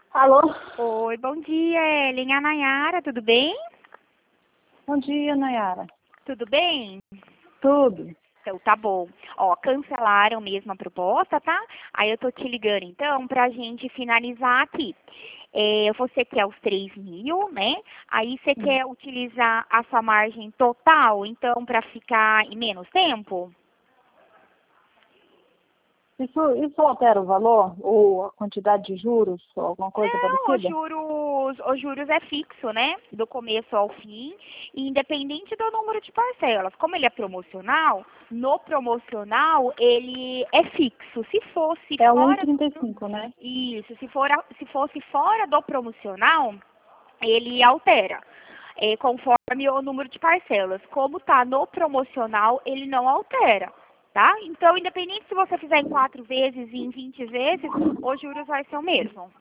Alô? Oi, bom dia, Ellen. A Nayara, tudo bem? Bom dia, Nayara. Tudo bem? Tudo. Então, tá bom. Ó, cancelaram mesmo a proposta, tá? Aí eu tô te ligando, então, pra gente finalizar aqui. Você quer os 3.000, né? Aí você quer utilizar a sua margem total, então, pra ficar em menos tempo? Isso altera o valor? Ou a quantidade de juros? Ou alguma coisa Não, parecida? os juros é fixo, né? Do começo ao fim, independente do número de parcelas. Como ele é promocional, no promocional ele é fixo. Se fosse É fora do 1,35, né? isso, se fosse fora do promocional, ele altera. Conforme o número de parcelas. Como está no promocional, ele não altera. Tá? Então, independente se você fizer em 4 vezes e em 20 vezes, os juros vai ser o mesmo.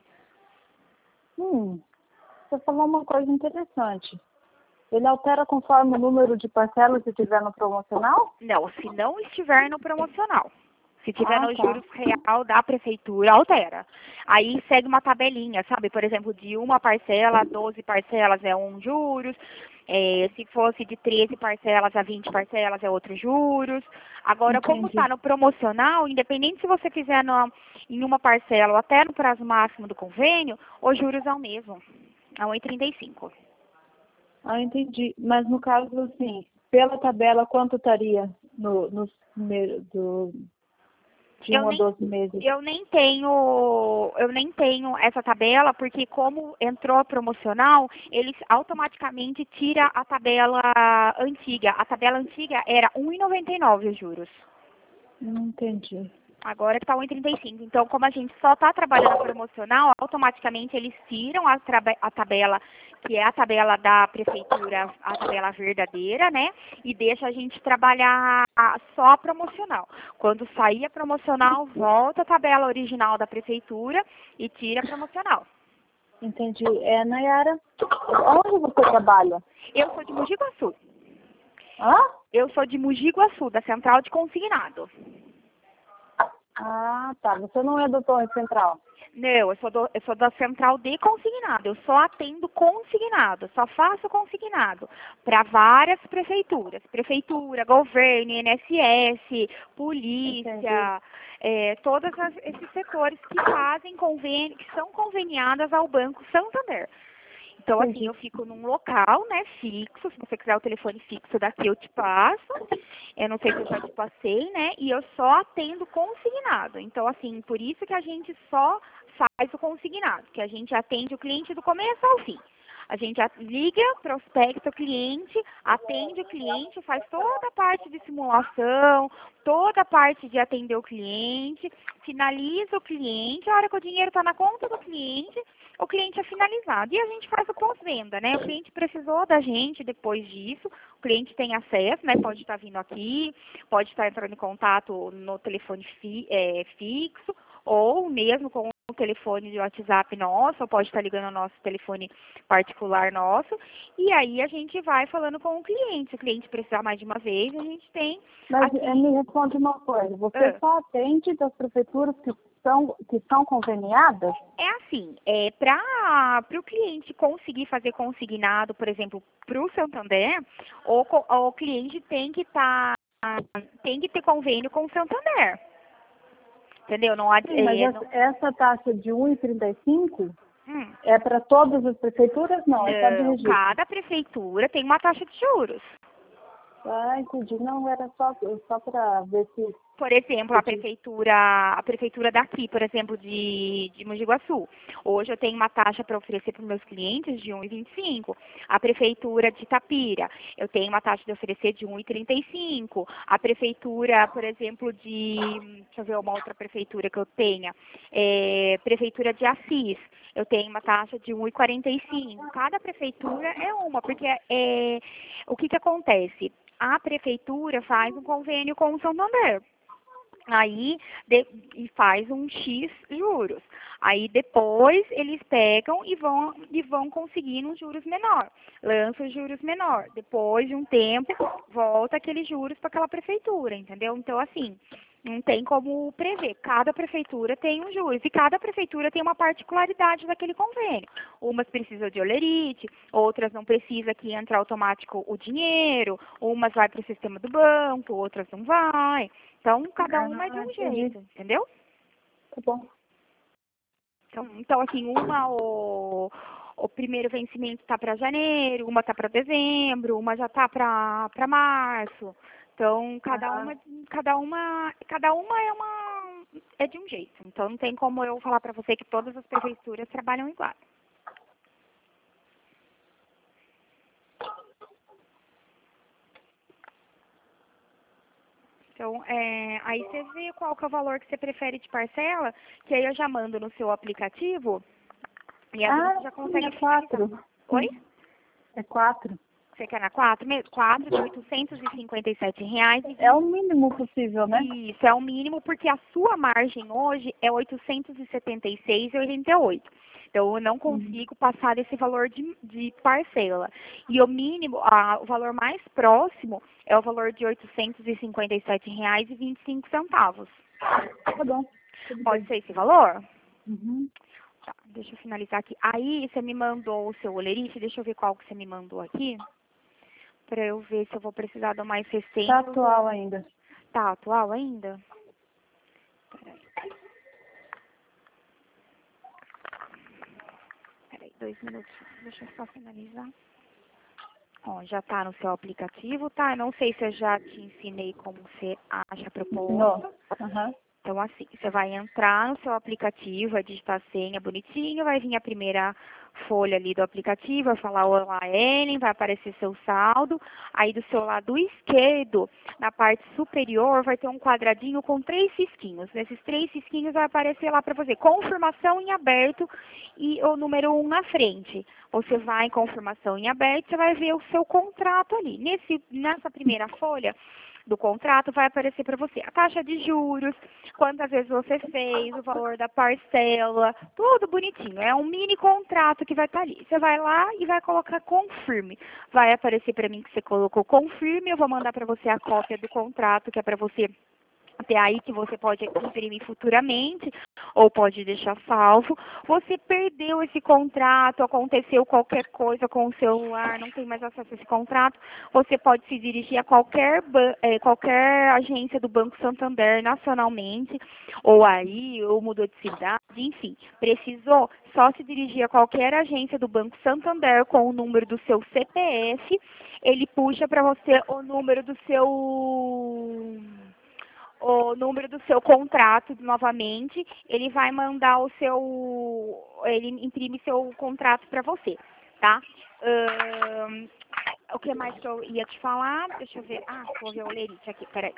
Você falou uma coisa interessante. Ele altera conforme o número de parcelas que tiver no promocional? Não, se não estiver no promocional. Se tiver Ah, no tá. juros real da prefeitura, altera. Aí segue uma tabelinha, sabe? Por exemplo, de uma parcela a 12 parcelas é um juros. Se fosse de 13 parcelas a 20 parcelas é outro juros. Agora, como Entendi. está no promocional, independente se você fizer em uma parcela ou até no prazo máximo do convênio, os juros é o mesmo. É 1,35. Ah, entendi. Mas no caso, assim, pela tabela, quanto estaria nos primeiros de Eu 1 a nem, 12 meses? eu nem tenho essa tabela, porque como entrou a promocional, eles automaticamente tira a tabela antiga. A tabela antiga era 1,99 os juros. Não entendi. Agora está 1,35. Então, como a gente só está trabalhando promocional, automaticamente eles tiram a tabela, que é a tabela da prefeitura, a tabela verdadeira, né? E deixa a gente trabalhar só a promocional. Quando sair a promocional, volta a tabela original da prefeitura e tira a promocional. Entendi. Nayara, onde você trabalha? Eu sou de Mogi Guaçu. Hã? Eu sou de Mogi Guaçu, da Central de Consignado. Ah, tá. Você não é do Torre Central. Não, eu sou da central de consignado. Eu só atendo consignado, só faço consignado para várias prefeituras. Prefeitura, governo, INSS, Entendi. polícia, todos esses setores que fazem convênio, que são conveniadas ao Banco Santander. Então, assim, Entendi. eu fico num local, né, fixo. Se você quiser o telefone fixo daqui, eu te passo. Eu não sei se eu já te passei, né? E eu só atendo consignado. Então, assim, por isso que a gente só faz o consignado, que a gente atende o cliente do começo ao fim. A gente liga, prospecta o cliente, atende o cliente, faz toda a parte de simulação, toda a parte de atender o cliente, finaliza o cliente, a hora que o dinheiro está na conta do cliente, o cliente é finalizado. E a gente faz o pós-venda, né? O cliente precisou da gente depois disso, o cliente tem acesso, né? Pode estar vindo aqui, pode estar entrando em contato no telefone fixo, ou mesmo com o telefone de WhatsApp nosso, ou pode estar ligando ao nosso telefone particular nosso, e aí a gente vai falando com o cliente. Se o cliente precisar mais de uma vez, a gente tem Mas aqui. me responde uma coisa. Você Ah, só atende das prefeituras que são conveniadas? É assim, para o cliente conseguir fazer consignado, por exemplo, para o Santander, o cliente tem que ter convênio com o Santander. Entendeu? Não, Sim, mas não, essa taxa de 1,35 hum, é para todas as prefeituras? Não, é só de não, registro. cada prefeitura tem uma taxa de juros. Ah, entendi. Não, era só para ver se Por exemplo, podia. a prefeitura daqui, por exemplo, de Mogi Guaçu. Hoje eu tenho uma taxa para oferecer para os meus clientes de 1,25. A prefeitura de Itapira, eu tenho uma taxa de oferecer de 1,35. A prefeitura, por exemplo, deixa eu ver uma outra prefeitura que eu tenha, prefeitura de Assis, eu tenho uma taxa de 1,45. Cada prefeitura é uma, porque o que acontece? A prefeitura faz um convênio com o Santander. Aí e faz um X juros. Aí depois eles pegam e vão conseguindo um juros menor. Lança os juros menor. Depois de um tempo, volta aqueles juros para aquela prefeitura, entendeu? Então, assim, Não tem como prever. Cada prefeitura tem um juros e cada prefeitura tem uma particularidade daquele convênio. Umas precisam de olerite, outras não precisa que entre automático o dinheiro, umas vai para o sistema do banco, outras não vai. Então, cada uma é de um jeito, entendeu? Tá bom. Então assim, o primeiro vencimento está para janeiro, uma está para dezembro, uma já está para março. Então, cada uma é de um jeito. Então, não tem como eu falar para você que todas as prefeituras trabalham igual. Então, aí você vê qual que é o valor que você prefere de parcela, que aí eu já mando no seu aplicativo e aí você já consegue... É 4. Oi? É 4. Você quer na 4 mesmo? 4 de R$ 857,00. É o mínimo possível, né? Isso, é o mínimo, porque a sua margem hoje é R$ 876,88. Então, eu não consigo passar desse valor de parcela. E o mínimo, o valor mais próximo é o valor de R$ 857,25. Tá bom. Pode ser esse valor? Uhum. Tá, deixa eu finalizar aqui. Aí, você me mandou o seu olerite, deixa eu ver qual que você me mandou aqui, para eu ver se eu vou precisar do mais recente. Tá atual ainda. Tá atual ainda? Peraí, 2 minutos. Deixa eu só finalizar. Ó, já tá no seu aplicativo, tá? Eu não sei se eu já te ensinei como você acha a proposta. Uhum. Então, assim, você vai entrar no seu aplicativo, vai digitar a senha bonitinho, vai vir a primeira folha ali do aplicativo, vai falar olá, Ellen, vai aparecer seu saldo. Aí, do seu lado esquerdo, na parte superior, vai ter um quadradinho com 3 cisquinhos. Nesses 3 cisquinhos vai aparecer lá para você, confirmação em aberto e o número 1 na frente. Você vai em confirmação em aberto, você vai ver o seu contrato ali. Nessa primeira folha do contrato vai aparecer para você a taxa de juros, quantas vezes você fez, o valor da parcela, tudo bonitinho. É um mini contrato que vai estar ali. Você vai lá e vai colocar confirme. Vai aparecer para mim que você colocou confirme, eu vou mandar para você a cópia do contrato, que é para você até aí que você pode imprimir futuramente ou pode deixar salvo. Você perdeu esse contrato, aconteceu qualquer coisa com o celular, não tem mais acesso a esse contrato, você pode se dirigir a qualquer agência do Banco Santander nacionalmente, ou aí, ou mudou de cidade, enfim. Precisou só se dirigir a qualquer agência do Banco Santander com o número do seu CPF, ele puxa para você o número do seu contrato novamente, ele vai mandar ele imprime seu contrato para você, tá? O que mais que eu ia te falar? Deixa eu ver. Vou ver o olerite aqui, peraí.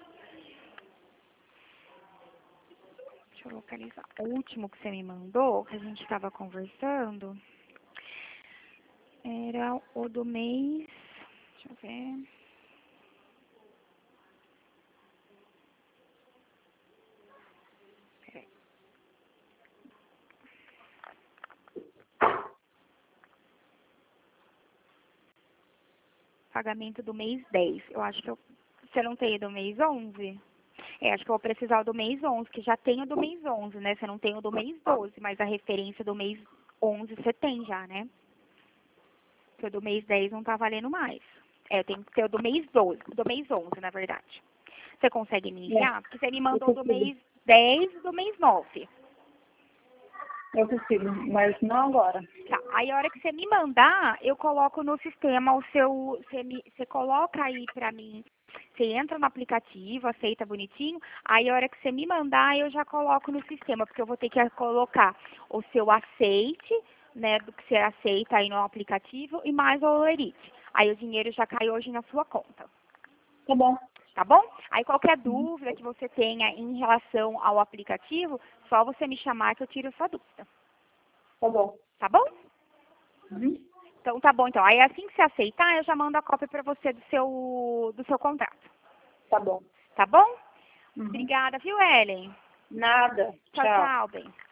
Deixa eu localizar. O último que você me mandou, que a gente estava conversando, era o do mês, deixa eu ver. Pagamento do mês 10. Eu acho que você não tem do mês 11? Acho que eu vou precisar do mês 11, que já tem o do mês 11, né? Você não tem o do mês 12, mas a referência do mês 11 você tem já, né? Porque o do mês 10 não tá valendo mais. Tem que ter o do mês 12, do mês 11, na verdade. Você consegue me enviar? Porque você me mandou do mês 10 e do mês 9. Eu consigo, mas não agora. Tá, aí a hora que você me mandar, eu coloco no sistema você coloca aí pra mim, você entra no aplicativo, aceita bonitinho, aí a hora que você me mandar, eu já coloco no sistema, porque eu vou ter que colocar o seu aceite, né, do que você aceita aí no aplicativo, e mais o olerite. Aí o dinheiro já cai hoje na sua conta. Tá bom. Tá bom? Aí qualquer dúvida que você tenha em relação ao aplicativo, só você me chamar que eu tiro a sua dúvida. Tá bom. Tá bom? Uhum. Então tá bom, então. Aí assim que você aceitar, eu já mando a cópia para você do seu contrato. Tá bom. Tá bom? Uhum. Obrigada, viu, Ellen? Nada. Tchau, tchau, bem.